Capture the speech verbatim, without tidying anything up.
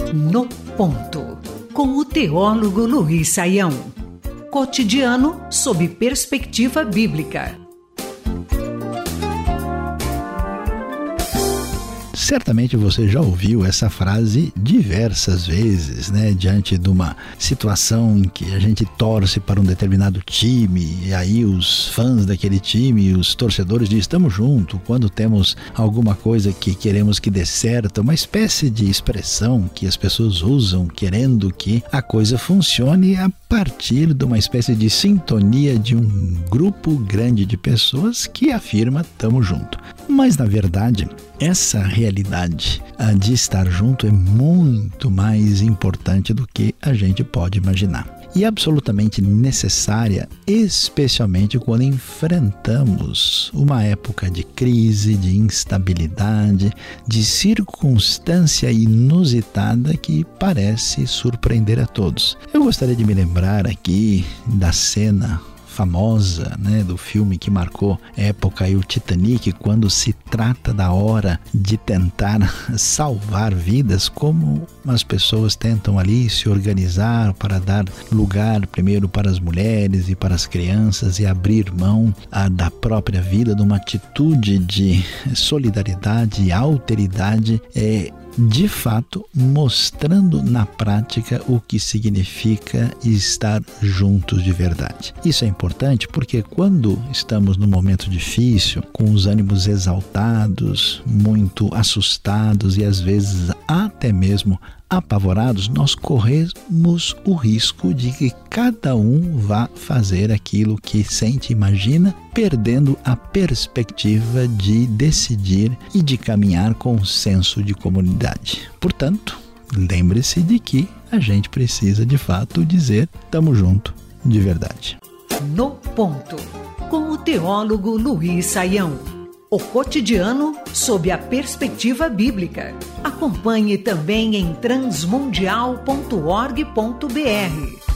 No Ponto, com o teólogo Luiz Saião. Cotidiano sob perspectiva bíblica. Certamente você já ouviu essa frase diversas vezes, né? Diante de uma situação em que a gente torce para um determinado time e aí os fãs daquele time, os torcedores dizem estamos juntos. Quando temos alguma coisa que queremos que dê certo, uma espécie de expressão que as pessoas usam querendo que a coisa funcione a partir de uma espécie de sintonia de um grupo grande de pessoas que afirma estamos juntos. Mas na verdade, essa realidade de estar junto é muito mais importante do que a gente pode imaginar. E absolutamente necessária, especialmente quando enfrentamos uma época de crise, de instabilidade, de circunstância inusitada que parece surpreender a todos. Eu gostaria de me lembrar aqui da cena famosa, né, do filme que marcou a época aí, o Titanic, quando se trata da hora de tentar salvar vidas, como as pessoas tentam ali se organizar para dar lugar primeiro para as mulheres e para as crianças e abrir mão a, da própria vida, de uma atitude de solidariedade e alteridade, é, de fato, mostrando na prática o que significa estar juntos de verdade. Isso é importante porque quando estamos num momento difícil, com os ânimos exaltados, muito assustados e às vezes até mesmo apavorados, nós corremos o risco de que cada um vá fazer aquilo que sente e imagina, perdendo a perspectiva de decidir e de caminhar com senso de comunidade. Portanto, lembre-se de que a gente precisa de fato dizer estamos juntos de verdade. No Ponto, com o teólogo Luiz Saião. O cotidiano sob a perspectiva bíblica. Acompanhe também em transmundial ponto org ponto br.